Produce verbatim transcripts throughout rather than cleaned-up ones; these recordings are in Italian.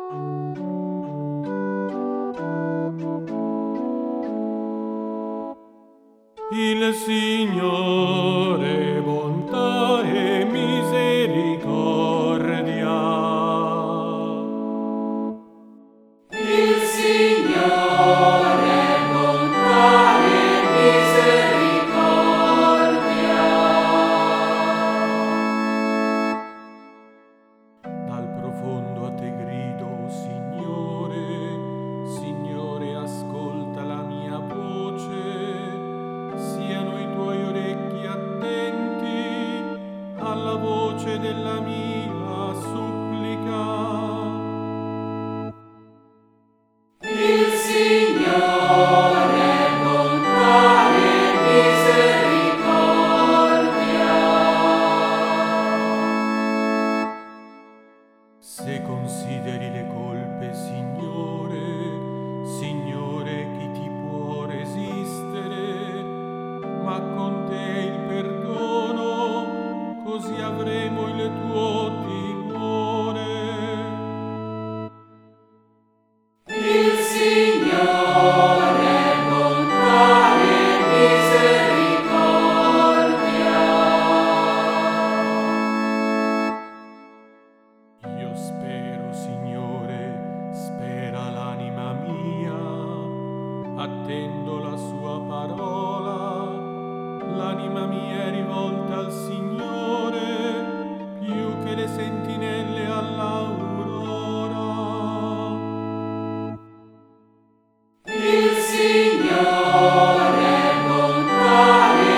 Il Signore bontà e misericordia. Il Signore bontà e misericordia. Dal profondo a te grido, Signore, Signore, ascolta la mia voce. Siano i tuoi orecchi attenti alla voce della mia supplica. Il Signore bontà e misericordia. Se consideri le colpe, Signore, Signore, chi ti può resistere? Ma con te il perdono, così avremo il tuo timore. Il Signore bontà e misericordia. Io spero, Signore, spera l'anima mia, attendo la sua parola. L'anima mia è rivolta al Signore, più che le sentinelle all'aurora. Il Signore bontà e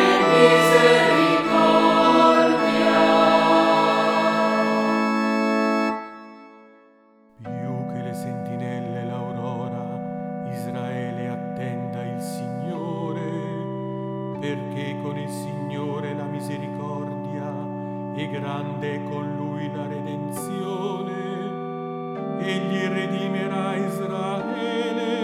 misericordia. Più che le sentinelle l'aurora, Israele attenda il Signore, perché con il Signore la misericordia e grande è con lui la redenzione. Egli redimerà Israele